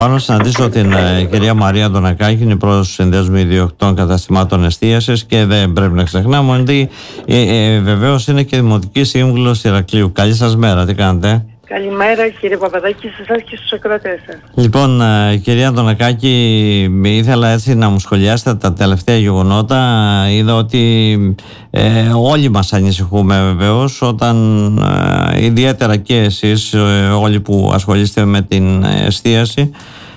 Πάνω να συναντήσω την κυρία Μαρία Αντωνακάκη, είναι πρόεδρος του Συνδέσμου Ιδιοκτητών Καταστημάτων Εστίασης, και δεν πρέπει να ξεχνάμε ότι βεβαίως είναι και δημοτική σύμβουλος Ηρακλείου. Καλή σας μέρα, τι κάνετε? Καλημέρα κύριε Παπαδάκη, σε εσάς και στους ακροατές σας. Λοιπόν, κυρία Αντωνακάκη, ήθελα έτσι να μου σχολιάσετε τα τελευταία γεγονότα. Είδα ότι όλοι μας ανησυχούμε βεβαίως, όταν ιδιαίτερα και εσείς όλοι που ασχολείστε με την εστίαση,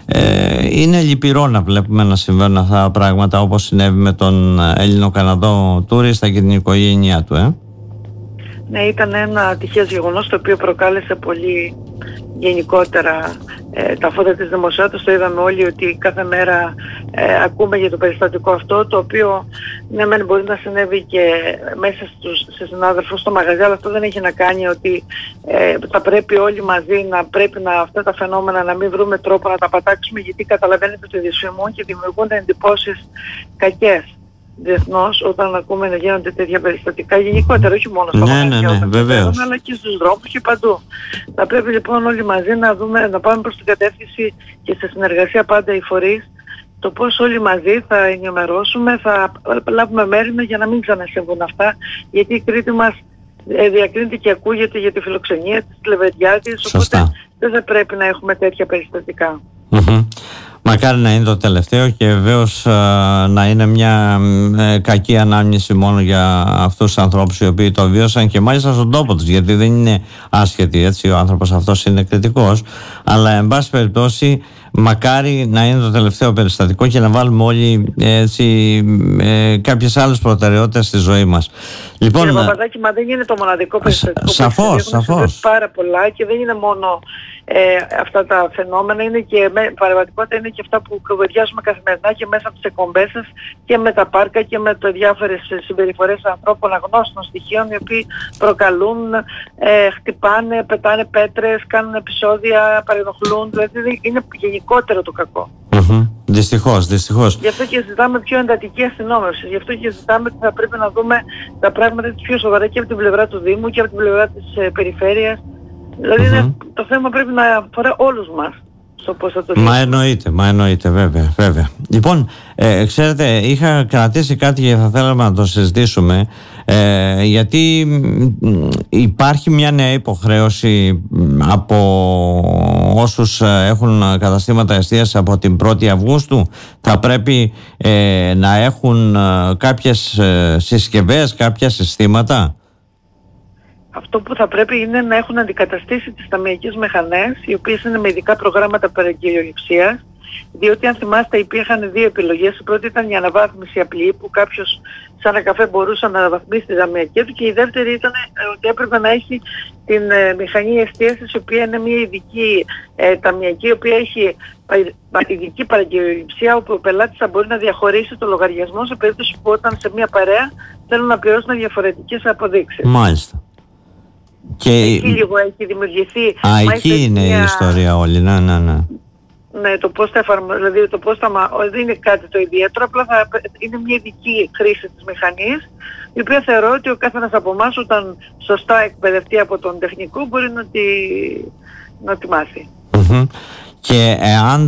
είναι λυπηρό να βλέπουμε να συμβαίνουν αυτά τα πράγματα, όπως συνέβη με τον Έλληνο-Καναδό τουρίστα και την οικογένειά του. Ναι, ήταν ένα ατυχές γεγονός το οποίο προκάλεσε πολύ γενικότερα τα φώτα της δημοσιότητας. Το είδαμε όλοι ότι κάθε μέρα ακούμε για το περιστατικό αυτό, το οποίο ναι μεν μπορεί να συνέβη και μέσα σε συνάδελφους στο μαγαζί, αλλά αυτό δεν έχει να κάνει ότι θα πρέπει όλοι μαζί αυτά τα φαινόμενα να μην βρούμε τρόπο να τα πατάξουμε, γιατί καταλαβαίνετε ότι δυσφημούν και δημιουργούν εντυπώσεις κακές διεθνώς όταν ακούμε να γίνονται τέτοια περιστατικά, γενικότερα, όχι μόνο στο μαγαζί, αλλά και στους δρόμους και παντού. Θα πρέπει λοιπόν όλοι μαζί να πάμε προς την κατεύθυνση και σε συνεργασία πάντα οι φορείς, το πώς όλοι μαζί θα ενημερώσουμε, θα λάβουμε μέρημνα για να μην ξανασυμβούν αυτά, γιατί η Κρήτη μας διακρίνεται και ακούγεται για τη φιλοξενία της, τη λεβεντιά της, οπότε δεν θα πρέπει να έχουμε τέτοια περιστατικά. Μακάρι να είναι το τελευταίο και βεβαίως να είναι μια κακή ανάμνηση μόνο για αυτούς τους ανθρώπους οι οποίοι το βίωσαν, και μάλιστα στον τόπο τους, γιατί δεν είναι άσχετη, έτσι, ο άνθρωπος αυτός είναι κριτικός, αλλά εν πάση περιπτώσει μακάρι να είναι το τελευταίο περιστατικό και να βάλουμε όλοι έτσι κάποιες άλλες προτεραιότητες στη ζωή μας. Λοιπόν, κύριε Παπαδάκη, μα δεν είναι το μοναδικό περιστατικό. Σαφώς. Πάρα πολλά, και δεν είναι μόνο αυτά τα φαινόμενα, είναι και παρεμβατικότητα, είναι και αυτά που κουβεντιάζουμε καθημερινά και μέσα από τις εκπομπές σας και με τα πάρκα και με διάφορες συμπεριφορές ανθρώπων αγνώστων στοιχείων, οι οποίοι προκαλούν, χτυπάνε, πετάνε πέτρες, κάνουν επεισόδια, παρενοχλούν, δηλαδή είναι γενικότερο το κακό. Δυστυχώς. Γι' αυτό και ζητάμε πιο εντατική αστυνόμευση. Γι' αυτό και ζητάμε ότι θα πρέπει να δούμε τα πράγματα πιο σοβαρά και από την πλευρά του Δήμου και από την πλευρά της περιφέρειας. Δηλαδή το θέμα πρέπει να αφορά όλους μας στο πώς θα το λύσουμε. Μα εννοείται, βέβαια. Λοιπόν, ξέρετε, είχα κρατήσει κάτι και θα θέλαμε να το συζητήσουμε, γιατί υπάρχει μια νέα υποχρέωση από όσους έχουν καταστήματα εστίασης από την 1η Αυγούστου. Θα πρέπει να έχουν κάποιες συσκευές, κάποια συστήματα. Αυτό που θα πρέπει είναι να έχουν αντικαταστήσει τις ταμιακές μηχανές, οι οποίες είναι με ειδικά προγράμματα παραγγελιοληψίας, διότι αν θυμάστε υπήρχαν δύο επιλογές. Η πρώτη ήταν η αναβάθμιση απλή, που κάποιος σαν ένα καφέ μπορούσε να αναβαθμίσει τη ταμιακή του, και η δεύτερη ήταν ότι έπρεπε να έχει την μηχανή εστίασης, η οποία είναι μια ειδική ταμιακή, η οποία έχει ειδική παραγγελιοληψία, όπου ο πελάτης θα μπορεί να διαχωρίσει το λογαριασμό σε περίπτωση που όταν σε μια παρέα θέλουν να πληρώσουν διαφορετικές αποδείξεις. Μάλιστα. Και εκεί λίγο έχει δημιουργηθεί. Εκεί είναι η ιστορία όλη, ναι. Ναι, το πώς θα εφαρμοστεί, δηλαδή δεν είναι κάτι το ιδιαίτερο, απλά είναι μια ειδική χρήση της μηχανής, η οποία θεωρώ ότι ο καθένας από εμάς, όταν σωστά εκπαιδευτεί από τον τεχνικό, μπορεί να τη μάθει. Και αν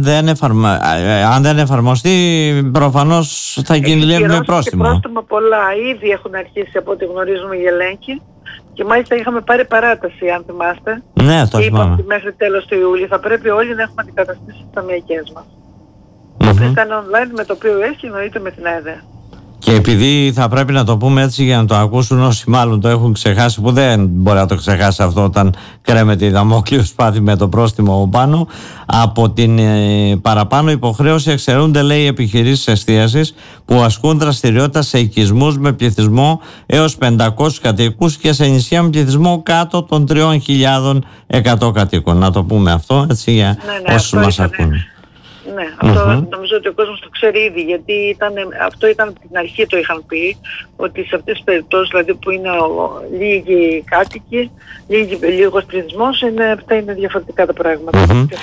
δεν εφαρμοστεί, προφανώς θα κινδυνεύει με πρόστιμο. Πρόστιμα πολλά ήδη έχουν αρχίσει, από ό,τι γνωρίζουμε, οι ελέγχοι, και μάλιστα είχαμε πάρει παράταση, αν θυμάστε. Ναι, το είπαμε ότι μέχρι τέλος του Ιούλη θα πρέπει όλοι να έχουμε αντικαταστήσει τις ταμιακές μας. Το ήταν online με το POS και εννοείται με την ΕΔΕ. Και επειδή θα πρέπει να το πούμε έτσι για να το ακούσουν όσοι μάλλον το έχουν ξεχάσει, που δεν μπορεί να το ξεχάσει αυτό όταν κρέμεται η δαμόκλειο σπάθη με το πρόστιμο πάνω, από την παραπάνω υποχρέωση εξαιρούνται, λέει, οι επιχειρήσεις εστίασης που ασκούν δραστηριότητα σε οικισμούς με πληθυσμό έως 500 κατοίκους και σε νησιά με πληθυσμό κάτω των 3.100 κατοίκων. Να το πούμε αυτό έτσι για όσους μας ακούν. Ναι, αυτό νομίζω ότι ο κόσμος το ξέρει ήδη, γιατί αυτό ήταν από την αρχή, το είχαν πει, ότι σε αυτές τις περιπτώσεις, δηλαδή που είναι λίγοι κάτοικοι, λίγος πληθυσμός, αυτά είναι διαφορετικά τα πράγματα.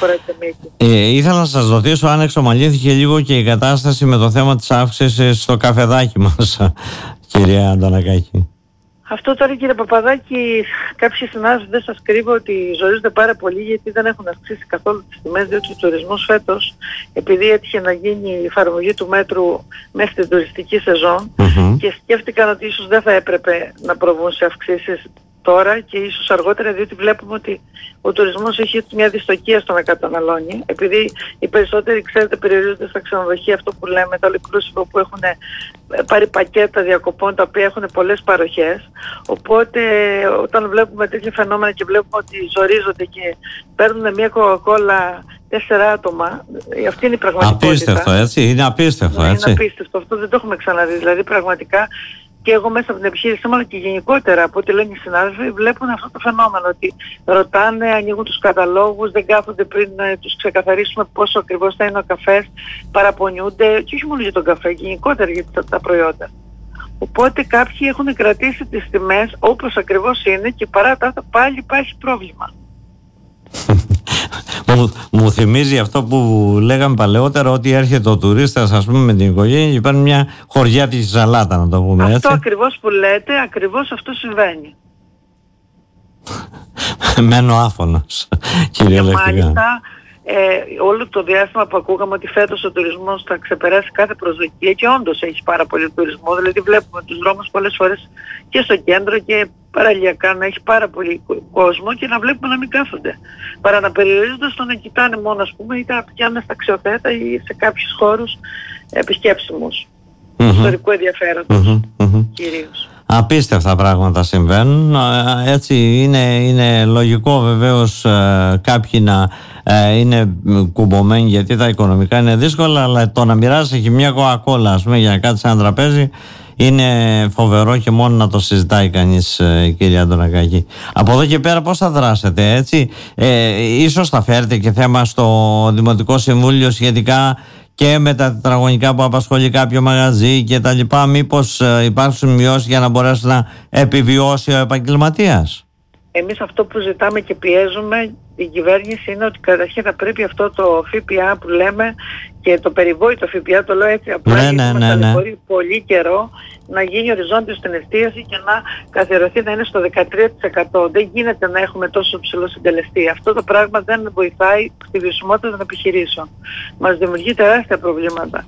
Ήθελα να σας ρωτήσω αν εξομαλύνθηκε λίγο και η κατάσταση με το θέμα της αύξησης στο καφεδάκι μας, κυρία Αντωνακάκη. Αυτό τώρα, κύριε Παπαδάκη, κάποιοι συνάδελφοι, δεν σας κρύβω ότι ζορίζονται πάρα πολύ, γιατί δεν έχουν αυξήσει καθόλου τις τιμές, διότι ο τουρισμός φέτος, επειδή έτυχε να γίνει η εφαρμογή του μέτρου μέσα στην τουριστική σεζόν, και σκέφτηκαν ότι ίσως δεν θα έπρεπε να προβούν σε αυξήσεις τώρα και ίσως αργότερα, διότι βλέπουμε ότι ο τουρισμός έχει μια δυστοκία στο να καταναλώνει, επειδή οι περισσότεροι, ξέρετε, περιορίζονται στα ξενοδοχεία, αυτό που λέμε, τα all-inclusive, που έχουν πάρει πακέτα διακοπών τα οποία έχουν πολλές παροχές. Οπότε όταν βλέπουμε τέτοια φαινόμενα και βλέπουμε ότι ζορίζονται και παίρνουν μια κοκακόλα 4 άτομα, αυτή είναι η πραγματικότητα. Απίστευτο, έτσι, είναι απίστευτο, έτσι. Είναι απίστευτο, αυτό δεν το έχουμε ξαναδεί, δηλαδή πραγματικά. Και εγώ μέσα από την επιχείρηση, αλλά και γενικότερα από ό,τι λένε οι συνάδελφοι, βλέπουν αυτό το φαινόμενο, ότι ρωτάνε, ανοίγουν τους καταλόγους, δεν κάθονται πριν τους ξεκαθαρίσουμε πόσο ακριβώς θα είναι ο καφές, παραπονιούνται, και όχι μόνο για τον καφέ, γενικότερα για τα προϊόντα. Οπότε κάποιοι έχουν κρατήσει τις τιμές όπως ακριβώς είναι και παρά τα πάλι υπάρχει πρόβλημα. Μου θυμίζει αυτό που λέγαμε παλαιότερα, ότι έρχεται ο τουρίστας, ας πούμε, με την οικογένεια και παίρνει μια χωριάτικη σαλάτα, να το πούμε έτσι. Αυτό ακριβώς που λέτε, ακριβώς αυτό συμβαίνει. Μένω άφωνος, κυριολεκτικά. Και μάλιστα όλο το διάστημα που ακούγαμε ότι φέτος ο τουρισμός θα ξεπεράσει κάθε προσδοκία, και όντως έχει πάρα πολύ τουρισμό, δηλαδή βλέπουμε τους δρόμους πολλές φορές και στο κέντρο και παραλιακά να έχει πάρα πολύ κόσμο και να βλέπουμε να μην κάθονται, παρά να περιορίζονται στο να κοιτάνε μόνο, ας πούμε, είτε να πηγαίνουν στα αξιοθέατα ή σε κάποιους χώρους επισκέψιμους, ιστορικού ενδιαφέροντος κυρίως. Απίστευτα πράγματα συμβαίνουν. Έτσι είναι λογικό βεβαίως κάποιοι να είναι κουμπωμένοι γιατί τα οικονομικά είναι δύσκολα, αλλά το να μοιράσει και μια κοκακόλα, ας πούμε, για να κάτσει σε ένα τραπέζι, είναι φοβερό και μόνο να το συζητάει κανείς, κύριε Αντωνακάκη. Από εδώ και πέρα πώς θα δράσετε, έτσι? Ίσως θα φέρετε και θέμα στο Δημοτικό Συμβούλιο σχετικά και με τα τετραγωνικά που απασχολεί κάποιο μαγαζί και τα λοιπά, μήπως υπάρξουν μειώσεις για να μπορέσει να επιβιώσει ο επαγγελματίας? Εμείς αυτό που ζητάμε και πιέζουμε την κυβέρνηση είναι ότι καταρχήν θα πρέπει αυτό το ΦΠΑ που λέμε και το περιβόητο ΦΠΑ, το λέω έτσι απλά, γιατί πολύ καιρό, να γίνει οριζόντιο στην εστίαση και να καθιερωθεί να είναι στο 13%. Δεν γίνεται να έχουμε τόσο ψηλό συντελεστή. Αυτό το πράγμα δεν βοηθάει στη βιωσιμότητα των επιχειρήσεων. Μας δημιουργεί τεράστια προβλήματα.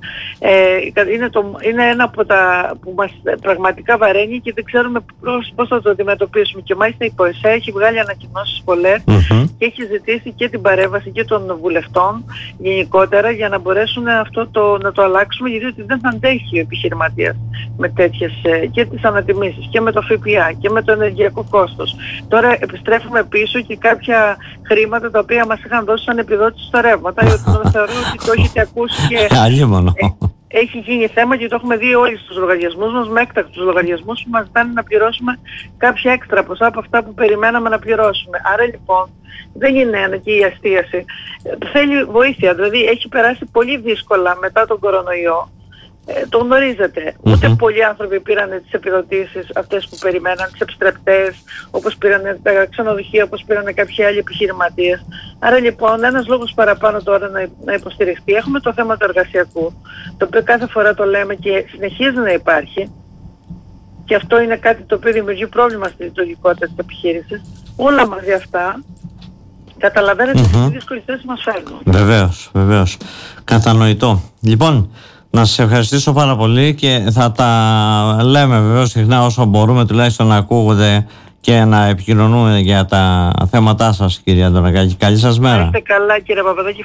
Είναι ένα από τα που μας πραγματικά βαραίνει και δεν ξέρουμε πώς θα το αντιμετωπίσουμε. Και μάλιστα η ΠΟΕΣΕ έχει βγάλει ανακοινώσεις πολλές και έχει ζητήσει και την παρέμβαση και των βουλευτών γενικότερα για να μπορέσουν να το αλλάξουμε, γιατί δεν θα αντέχει ο επιχειρηματίας με τέτοιες και τις ανατιμήσεις και με το ΦΠΑ και με το ενεργειακό κόστος. Τώρα επιστρέφουμε πίσω και κάποια χρήματα τα οποία μας είχαν δώσει σαν επιδότηση στα ρεύματα, γιατί θεωρώ ότι το έχετε ακούσει και έχει γίνει θέμα και το έχουμε δει όλοι στους λογαριασμούς μας, με έκτακτους λογαριασμούς που μας ζητάνε να πληρώσουμε κάποια έξτρα ποσά από αυτά που περιμέναμε να πληρώσουμε. Άρα λοιπόν δεν είναι εκεί η αστίαση. Θέλει βοήθεια, δηλαδή έχει περάσει πολύ δύσκολα μετά τον κορονοϊό. Το γνωρίζετε. Ούτε πολλοί άνθρωποι πήραν τις επιδοτήσεις αυτές που περιμέναν, τις επιστρεπτές, όπως πήραν τα ξενοδοχεία, όπως πήραν κάποιοι άλλοι επιχειρηματίες. Άρα λοιπόν ένας λόγος παραπάνω τώρα να υποστηριχθεί. Έχουμε το θέμα του εργασιακού, το οποίο κάθε φορά το λέμε και συνεχίζει να υπάρχει. Και αυτό είναι κάτι το οποίο δημιουργεί πρόβλημα στη λειτουργικότητα της επιχείρησης. Όλα μαζί αυτά, καταλαβαίνετε τι δύσκολη θέση μας φέρνουν. Βεβαίως. Κατανοητό. Λοιπόν, να σας ευχαριστήσω πάρα πολύ και θα τα λέμε βεβαίως συχνά όσο μπορούμε, τουλάχιστον να ακούγονται και να επικοινωνούμε για τα θέματά σας, κύριε Αντωνακάκη. Καλή σας μέρα. Να είστε καλά, κύριε Παπαδάκη.